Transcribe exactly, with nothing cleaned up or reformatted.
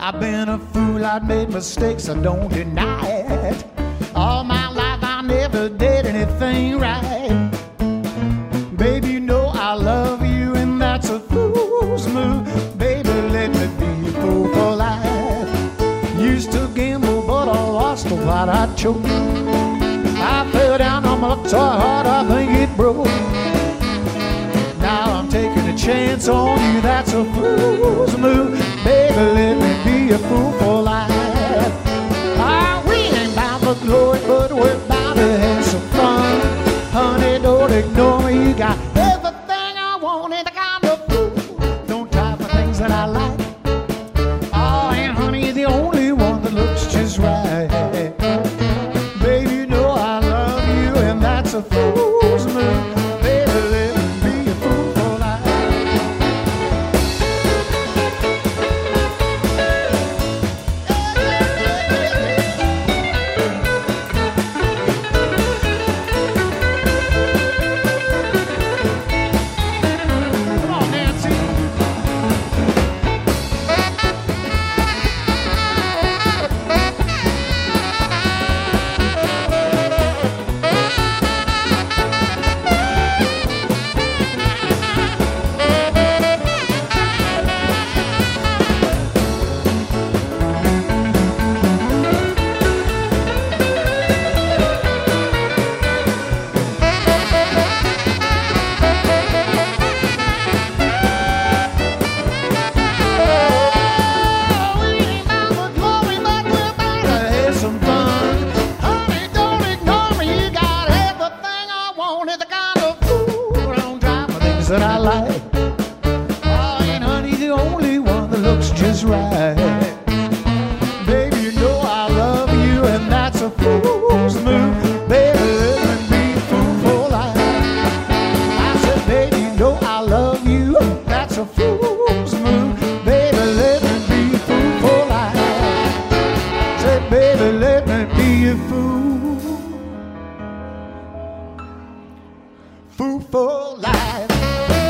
I've been a fool, I've made mistakes, I don't deny it. All my life I never did anything right. Baby, you know I love you and that's a fool's move. Baby, let me be a fool for life. Used to gamble, but I lost a lot, I choked. I fell down on my luck so hard I think it broke. Now I'm taking a chance on you, that's a fool's move. Baby, let me be a fool for life. Ah, we ain't bound for glory, but we're bound to have some fun. Honey, don't ignore me, you got everything I want in the kind of fool. Don't try for things that I like. Oh, and honey, you're the only one that looks just right. Baby, you know I love you and that's a fool's move. That I like. Oh, and honey, the only one that looks just right. Baby, you know I love you, and that's a fool's move. Baby, let me be a fool for life. I said, baby, you know I love you, that's a fool's move. Baby, let me be a fool for life. I said, baby, let me be a fool. Fool for life.